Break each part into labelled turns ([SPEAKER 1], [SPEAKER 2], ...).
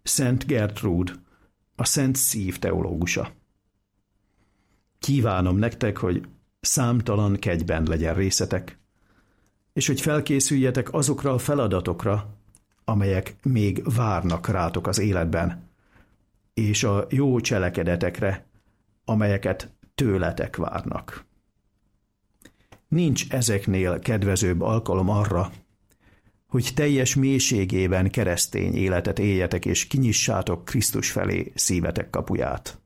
[SPEAKER 1] Szent Gertrúd, a Szent Szív teológusa. Kívánom nektek, hogy számtalan kegyben legyen részetek, és hogy felkészüljetek azokra a feladatokra, amelyek még várnak rátok az életben, és a jó cselekedetekre, amelyeket tőletek várnak. Nincs ezeknél kedvezőbb alkalom arra, hogy teljes mélységében keresztény életet éljetek, és kinyissátok Krisztus felé szívetek kapuját.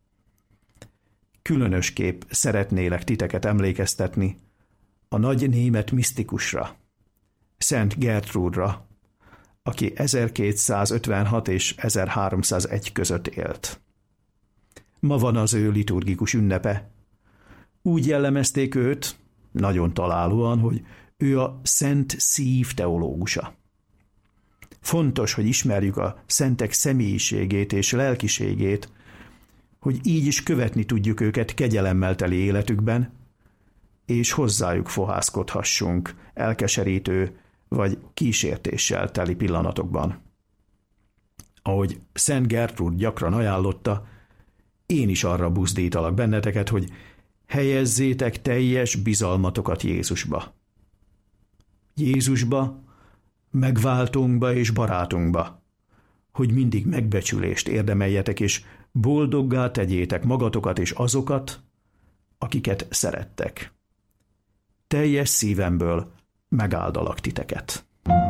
[SPEAKER 1] Különösképp szeretnélek titeket emlékeztetni a nagy német misztikusra, Szent Gertrúdra, aki 1256 és 1301 között élt. Ma van az ő liturgikus ünnepe. Úgy jellemezték őt, nagyon találóan, hogy ő a Szent Szív teológusa. Fontos, hogy ismerjük a szentek személyiségét és lelkiségét, hogy így is követni tudjuk őket kegyelemmel teli életükben, és hozzájuk fohászkodhassunk elkeserítő vagy kísértéssel teli pillanatokban. Ahogy Szent Gertrúd gyakran ajánlotta, én is arra buzdítalak benneteket, hogy helyezzétek teljes bizalmatokat Jézusba. Jézusba, megváltónkba és barátunkba, hogy mindig megbecsülést érdemeljetek, és boldoggá tegyétek magatokat és azokat, akiket szerettek. Teljes szívemből megáldalak titeket.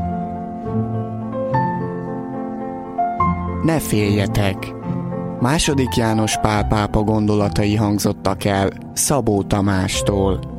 [SPEAKER 2] Ne féljetek! II. János Pál pápa gondolatai hangzottak el Szabó Tamástól.